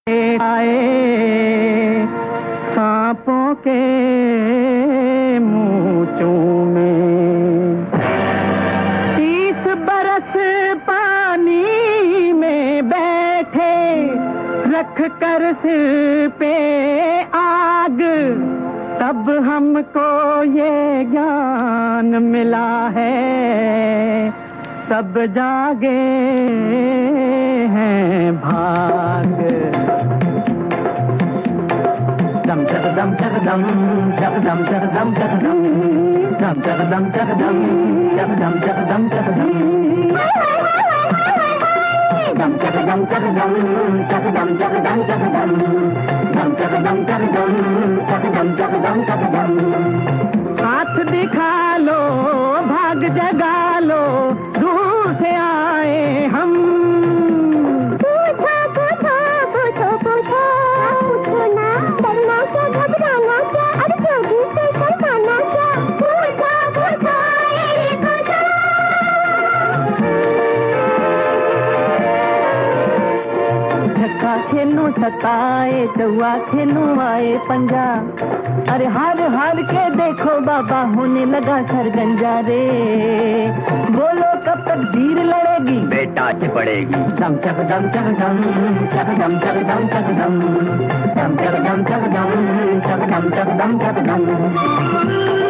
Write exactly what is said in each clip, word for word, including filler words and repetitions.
आए सांपों के मूंचों में, तीस बरस पानी में बैठे रख कर सिर पे आग, तब हमको ये ज्ञान मिला है सब जागे हैं भाग। दम चक दम चक दम चक दम चक दम चक दम दम चक दम चक दम चक दम चक दम चक दम दम चक दम चक दम चक दम चक दम चक दम दम चक दम चक दम चक दम चक दम चक दम। हाथ दिखा लो भाग जगा लो, दूर से आए हम। पूछो पूछो पूछो पूछो पूछो ना, डरना क्या घबराना क्या, अरे जोगी से शर्माना क्या, पूछो पूछो ये पूछो। छक्का खेलूं सताए चौआ खेलूं आए पंजा, अरे हार हार के देखो बाबा होने लगा सरगंजा रे। बोलो कब तक धीर लड़ेगी, बेटा चिपड़ेगी। दम चक दम चक दम चक दम चक दम चक दम दम चक दम चक दम चक दम चक दम चक दम।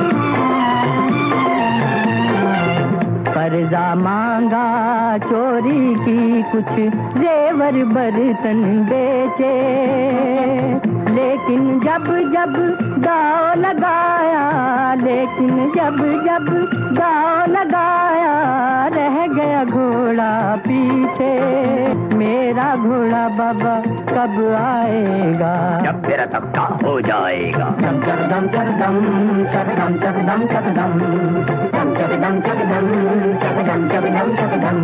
कर्जा मांगा चोरी की कुछ जेवर बर्तन बेचे, लेकिन जब जब दाव लगाया, लेकिन जब जब दाव लगाया, रह गया घोड़ा पीछे। मेरा घोड़ा बाबा कब आएगा, जब तेरा तख्ता हो जाएगा। दम चक दम चक दम चक दम चक दम चक दम दम चक दम चक दम चक दम चक दम चक दम।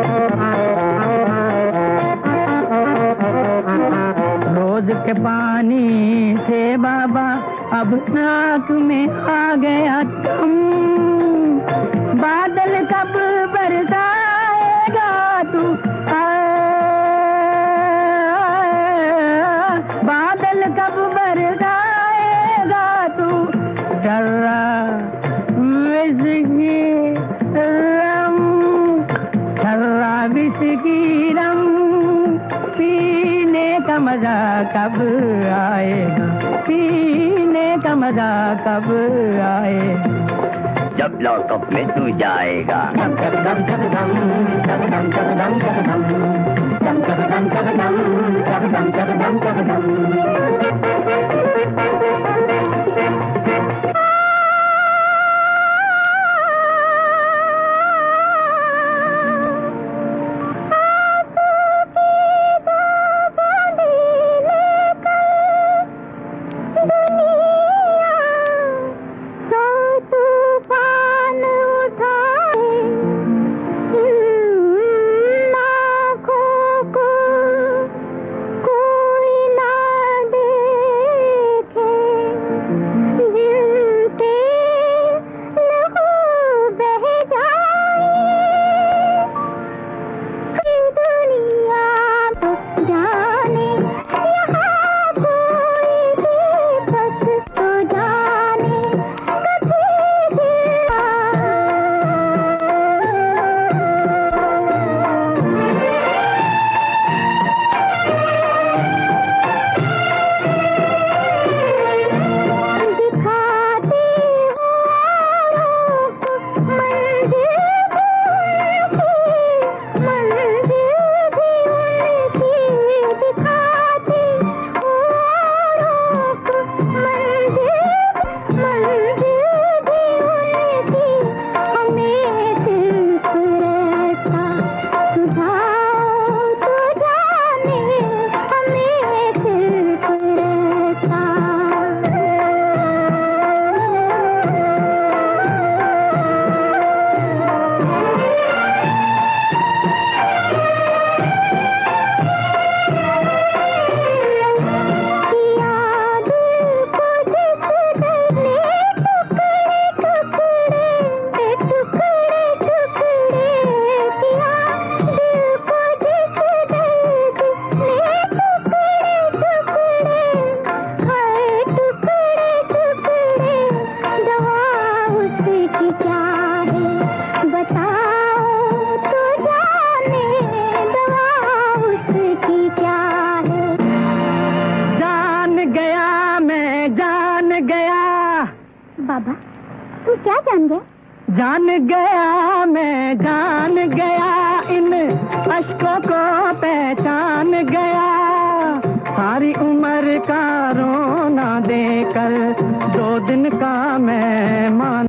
रोज के पानी से बाबा अब नाक में आ गया तुम, बादल कब बरसाएगा तू, बादल कब बरसाएगा तू। डर्रा विस्की रम, डर्रा विस्की रम, पीने का मजा कब आएगा, पीने का मजा कब आएगा। जब लॉकअप में तू जाएगा। दम चक दम चक दम चक दम चक दम चक दम दम चक दम चक दम चक दम चक दम चक दम। मैं जान गया। बाबा तू क्या जान गया? जान गया मैं जान गया, इन अश्कों को पहचान गया। सारी उम्र का रोना देकर दो दिन का मैं मान